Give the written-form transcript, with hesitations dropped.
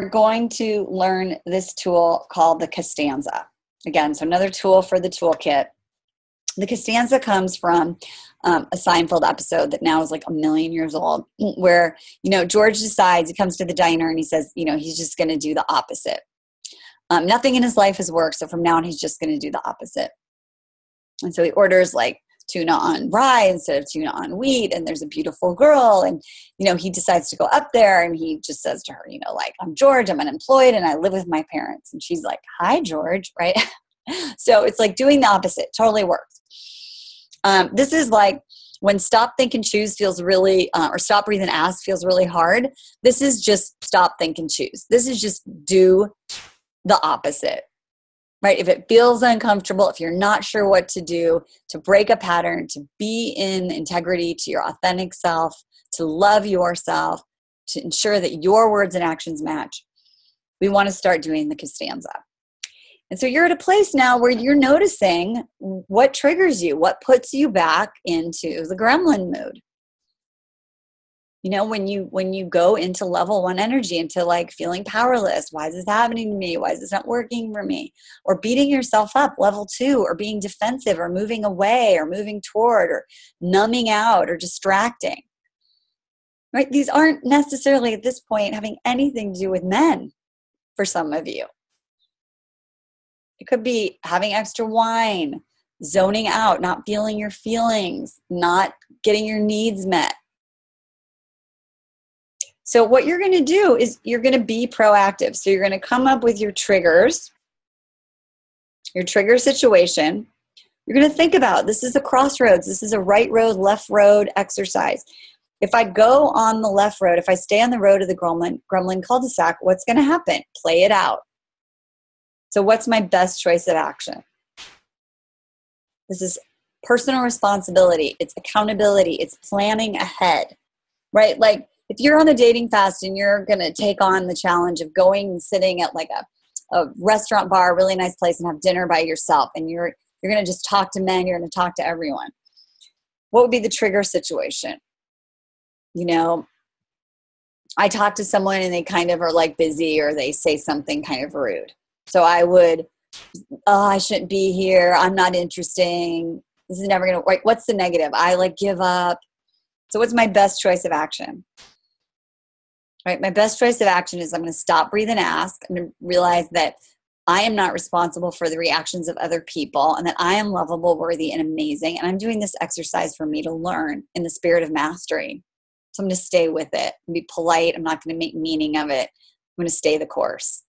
going to learn this tool called the Costanza. Again, so another tool for the toolkit. The Costanza comes from a Seinfeld episode that now is like 1,000,000 years old, where, George decides, he comes to the diner and he says, he's just going to do the opposite. Nothing in his life has worked, so from now on, he's just going to do the opposite. And so he orders like tuna on rye instead of tuna on wheat, and there's a beautiful girl, and he decides to go up there, and he just says to her, like, I'm George, I'm unemployed, and I live with my parents. And she's like, hi, George, right? So it's like doing the opposite. Totally works. This is like when stop, think, and choose feels really, or stop, breathe, and ask feels really hard. This is just stop, think, and choose. This is just do the opposite. Right? If it feels uncomfortable, if you're not sure what to do, to break a pattern, to be in integrity to your authentic self, to love yourself, to ensure that your words and actions match, we want to start doing the Costanza. And so you're at a place now where you're noticing what triggers you, what puts you back into the gremlin mood. When you go into level 1 energy, into like feeling powerless, why is this happening to me? Why is this not working for me? Or beating yourself up, level 2, or being defensive, or moving away, or moving toward, or numbing out, or distracting. Right? These aren't necessarily at this point having anything to do with men for some of you. It could be having extra wine, zoning out, not feeling your feelings, not getting your needs met. So what you're going to do is you're going to be proactive. So you're going to come up with your triggers, your trigger situation. You're going to think about, this is a crossroads. This is a right road, left road exercise. If I go on the left road, if I stay on the road of the gremlin cul-de-sac, what's going to happen? Play it out. So what's my best choice of action? This is personal responsibility. It's accountability. It's planning ahead, right? Like, if you're on the dating fast and you're going to take on the challenge of going and sitting at like a restaurant bar, a really nice place, and have dinner by yourself, and you're going to just talk to men, you're going to talk to everyone, what would be the trigger situation? I talk to someone and they kind of are like busy, or they say something kind of rude. So I would, I shouldn't be here. I'm not interesting. This is never going to work. What's the negative? I like give up. So what's my best choice of action? Right? My best choice of action is I'm going to stop, breathe, and ask. I'm going to realize that I am not responsible for the reactions of other people, and that I am lovable, worthy, and amazing. And I'm doing this exercise for me to learn in the spirit of mastery. So I'm going to stay with it and be polite. I'm not going to make meaning of it. I'm going to stay the course.